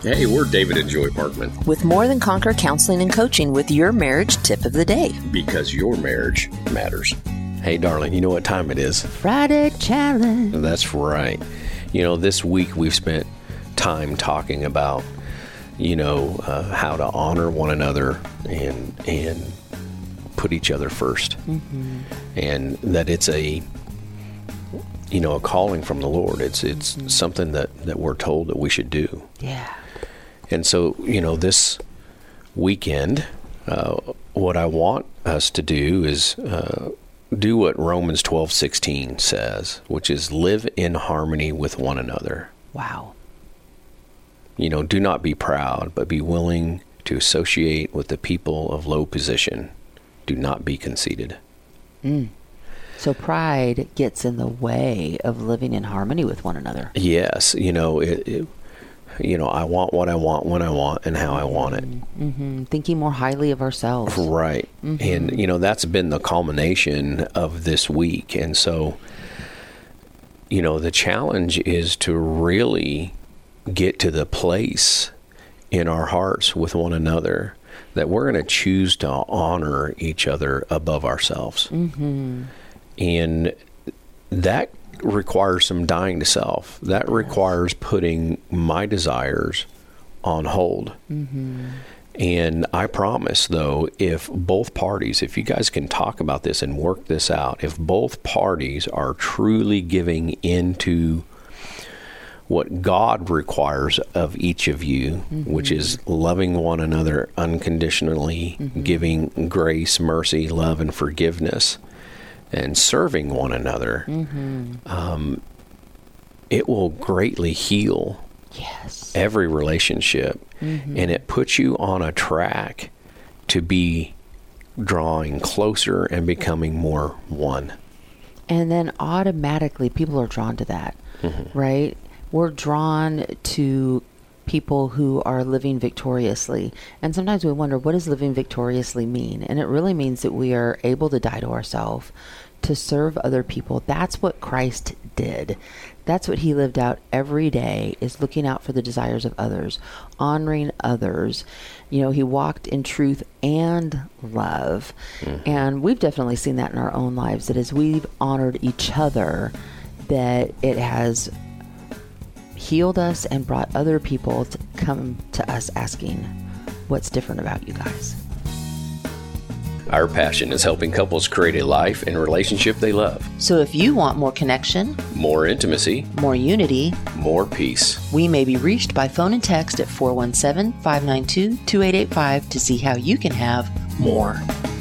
Hey, we're David and Joy Parkman. With More Than Conquer Counseling and Coaching with your marriage tip of the day. Because your marriage matters. Hey, darling, you know what time it is? Friday Challenge. That's right. You know, this week we've spent time talking about, how to honor one another and put each other first. Mm-hmm. And that it's a calling from the Lord. It's something that we're told that we should do. Yeah. And so, this weekend, what I want us to do is do what Romans 12:16 says, which is live in harmony with one another. Wow. Do not be proud, but be willing to associate with the people of low position. Do not be conceited. So pride gets in the way of living in harmony with one another. Yes. I want what I want, when I want, and how I want it. Mm-hmm. Thinking more highly of ourselves. Right. Mm-hmm. And, that's been the culmination of this week. And so, the challenge is to really get to the place in our hearts with one another that we're going to choose to honor each other above ourselves. Mm-hmm. And that requires some dying to self. That requires putting my desires on hold. Mm-hmm. And I promise, though, if both parties, if you guys can talk about this and work this out, if both parties are truly giving into what God requires of each of you, mm-hmm. which is loving one another unconditionally, mm-hmm. giving grace, mercy, love, and forgiveness, and serving one another, mm-hmm. It will greatly heal every relationship. Mm-hmm. And it puts you on a track to be drawing closer and becoming more one. And then automatically people are drawn to that, mm-hmm. right? We're drawn to people who are living victoriously. And sometimes we wonder, what does living victoriously mean? And it really means that we are able to die to ourselves, to serve other people. That's what Christ did. That's what he lived out every day, is looking out for the desires of others, honoring others. He walked in truth and love. Mm-hmm. And we've definitely seen that in our own lives, that as we've honored each other, that it has healed us and brought other people to come to us asking, what's different about you guys? Our passion is helping couples create a life and relationship they love. So if you want more connection, more intimacy, more unity, more peace, we may be reached by phone and text at 417-592-2885 to see how you can have more.